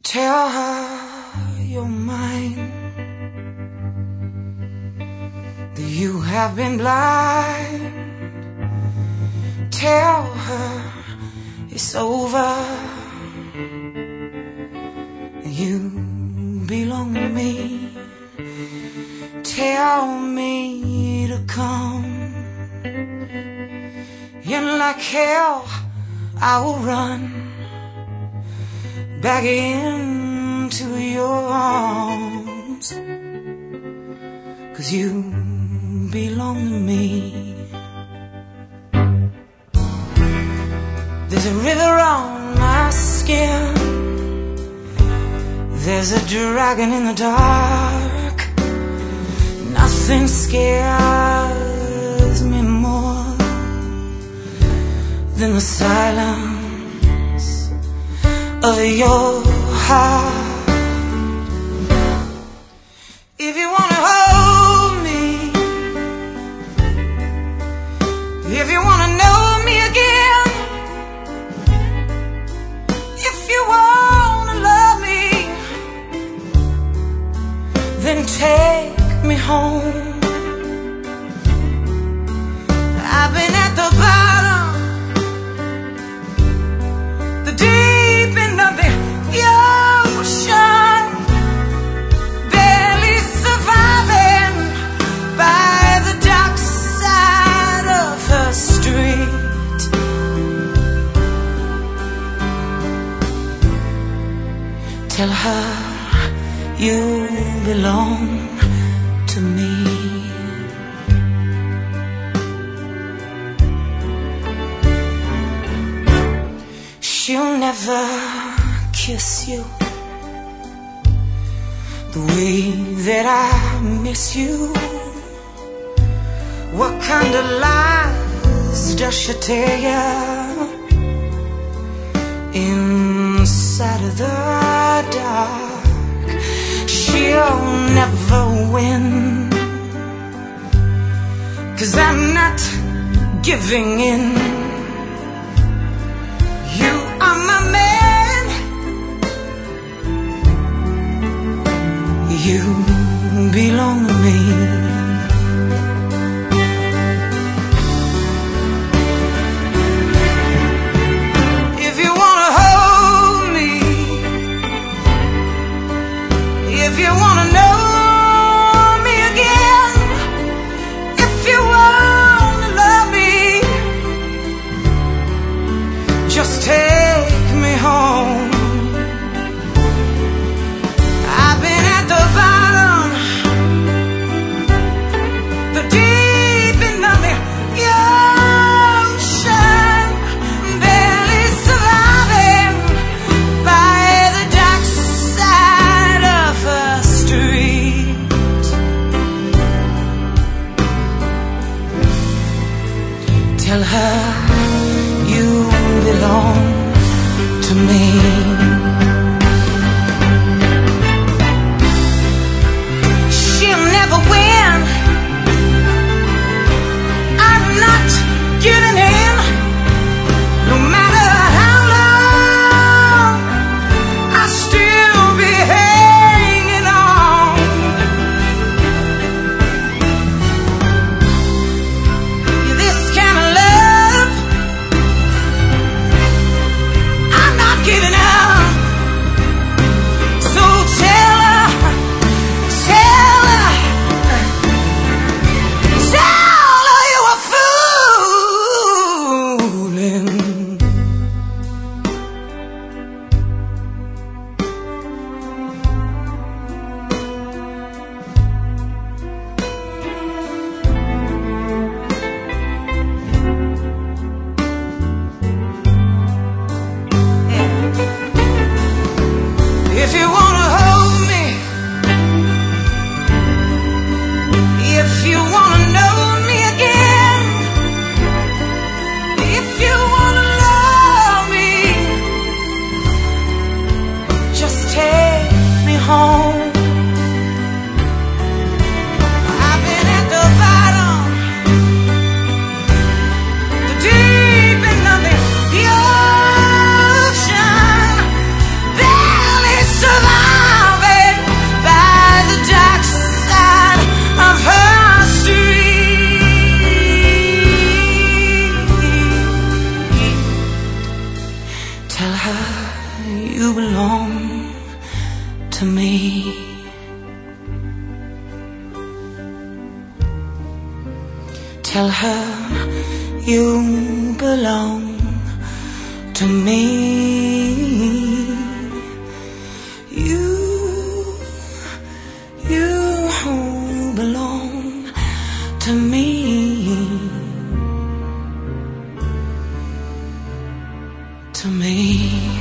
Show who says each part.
Speaker 1: Tell her you're mine, that you have been blind. Tell her it's over, you belong to me. Tell me to come, and like hell I will run back into your arms, 'cause you belong to me. There's a river on my skin, there's a dragon in the dark. Nothing scares me more than the silence of your heart. If you wanna hold me, if you wanna know me again, if you wanna love me, then take me home. I've been at the bottom, the deep end of the ocean, barely surviving by the dark side of the street. Tell her you belong to me. She'll never kiss you the way that I miss you. What kind of lies does she tell you inside of the dark? She'll never win, 'cause I'm not giving in. You are my man, you belong to me. If you wanna hold me, if you wanna know me again, if you wanna love me, just take me home. I've been at the bottom, the deep end of the ocean, barely surviving by the dark side of the street. Tell her you belong to me. She'll never win, I'm not giving in. No matter how long, I'll still be hanging on. This kind of love, I'm not giving up. So tell her, tell her, tell her you were fooling. If you wanna hold me, if you wanna know me again, if you wanna love me, just take me home. I've been at the bottom, the deep end of the ocean, barely surviving. Tell her you belong to me. Tell her you belong to me. You belong to me. To me.